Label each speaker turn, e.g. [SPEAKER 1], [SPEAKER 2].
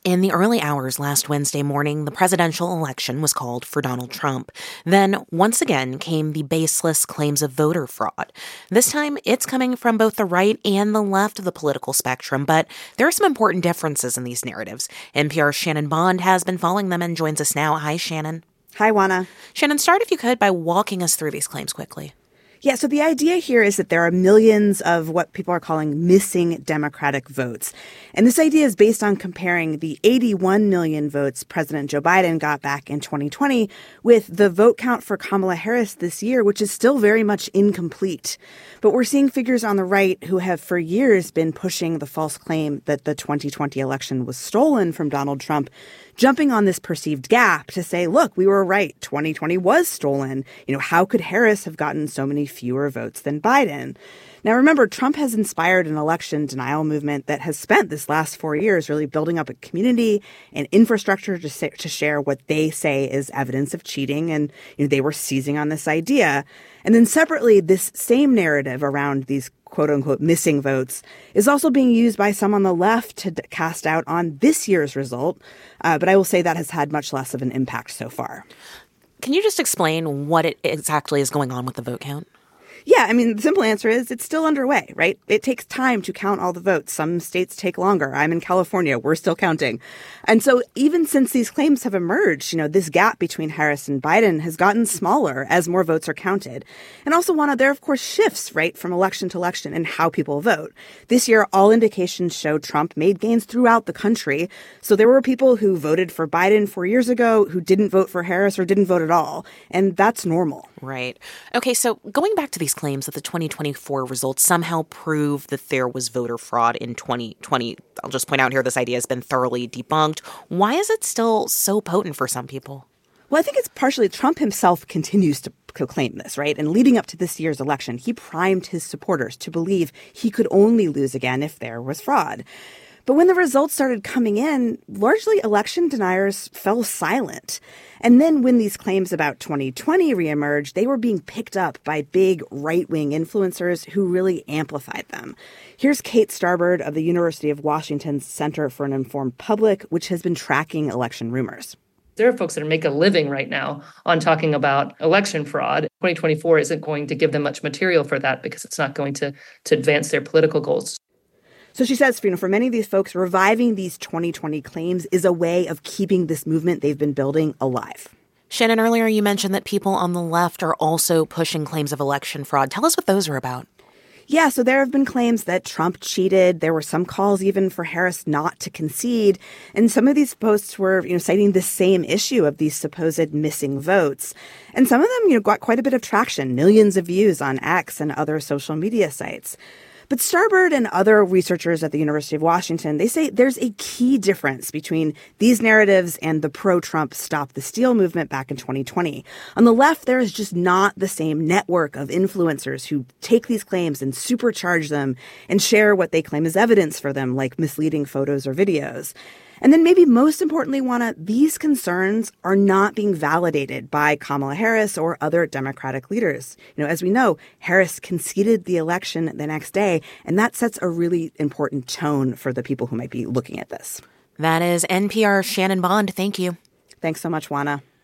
[SPEAKER 1] In the early hours last Wednesday morning, the presidential election was called for Donald Trump. Then, once again, came the baseless claims of voter fraud. This time, it's coming from both the right and the left of the political spectrum, but there are some important differences in these narratives. NPR's Shannon Bond has been following them and joins us now. Hi, Shannon.
[SPEAKER 2] Hi, Juana.
[SPEAKER 1] Shannon, start, if you could, by walking us through these claims quickly.
[SPEAKER 2] Yeah, so the idea here is that there are millions of what people are calling missing Democratic votes. And this idea is based on comparing the 81 million votes President Joe Biden got back in 2020 with the vote count for Kamala Harris this year, which is still very much incomplete. But we're seeing figures on the right who have for years been pushing the false claim that the 2020 election was stolen from Donald Trump, jumping on this perceived gap to say, look, we were right. 2020 was stolen. How could Harris have gotten so many fewer votes than Biden? Now, remember, Trump has inspired an election denial movement that has spent this last 4 years really building up a community and infrastructure to share what they say is evidence of cheating. And they were seizing on this idea. And then separately, this same narrative around these quote unquote missing votes is also being used by some on the left to cast out on this year's result. But I will say that has had much less of an impact so far.
[SPEAKER 1] Can you just explain what exactly is going on with the vote count?
[SPEAKER 2] Yeah, the simple answer is it's still underway, right? It takes time to count all the votes. Some states take longer. I'm in California. We're still counting. And so even since these claims have emerged, this gap between Harris and Biden has gotten smaller as more votes are counted. And also, Juana, there are, of course, shifts, right, from election to election in how people vote. This year, all indications show Trump made gains throughout the country. So there were people who voted for Biden 4 years ago who didn't vote for Harris or didn't vote at all. And that's normal.
[SPEAKER 1] Right. Okay, so going back to these claims that the 2024 results somehow prove that there was voter fraud in 2020, I'll just point out here this idea has been thoroughly debunked. Why is it still so potent for some people?
[SPEAKER 2] Well, I think it's partially Trump himself continues to proclaim this, right? And leading up to this year's election, he primed his supporters to believe he could only lose again if there was fraud. But when the results started coming in, largely election deniers fell silent. And then when these claims about 2020 reemerged, they were being picked up by big right-wing influencers who really amplified them. Here's Kate Starbird of the University of Washington's Center for an Informed Public, which has been tracking election rumors.
[SPEAKER 3] There are folks that make a living right now on talking about election fraud. 2024 isn't going to give them much material for that because it's not going to advance their political goals.
[SPEAKER 2] So she says, for many of these folks, reviving these 2020 claims is a way of keeping this movement they've been building alive.
[SPEAKER 1] Shannon, earlier you mentioned that people on the left are also pushing claims of election fraud. Tell us what those are about.
[SPEAKER 2] Yeah, so there have been claims that Trump cheated. There were some calls even for Harris not to concede. And some of these posts were, citing the same issue of these supposed missing votes. And some of them, got quite a bit of traction, millions of views on X and other social media sites. But Starbird and other researchers at the University of Washington, they say there's a key difference between these narratives and the pro-Trump Stop the Steal movement back in 2020. On the left, there is just not the same network of influencers who take these claims and supercharge them and share what they claim is evidence for them, like misleading photos or videos. And then maybe most importantly, Juana, these concerns are not being validated by Kamala Harris or other Democratic leaders. As we know, Harris conceded the election the next day, and that sets a really important tone for the people who might be looking at this.
[SPEAKER 1] That is NPR's Shannon Bond. Thank you.
[SPEAKER 2] Thanks so much, Juana.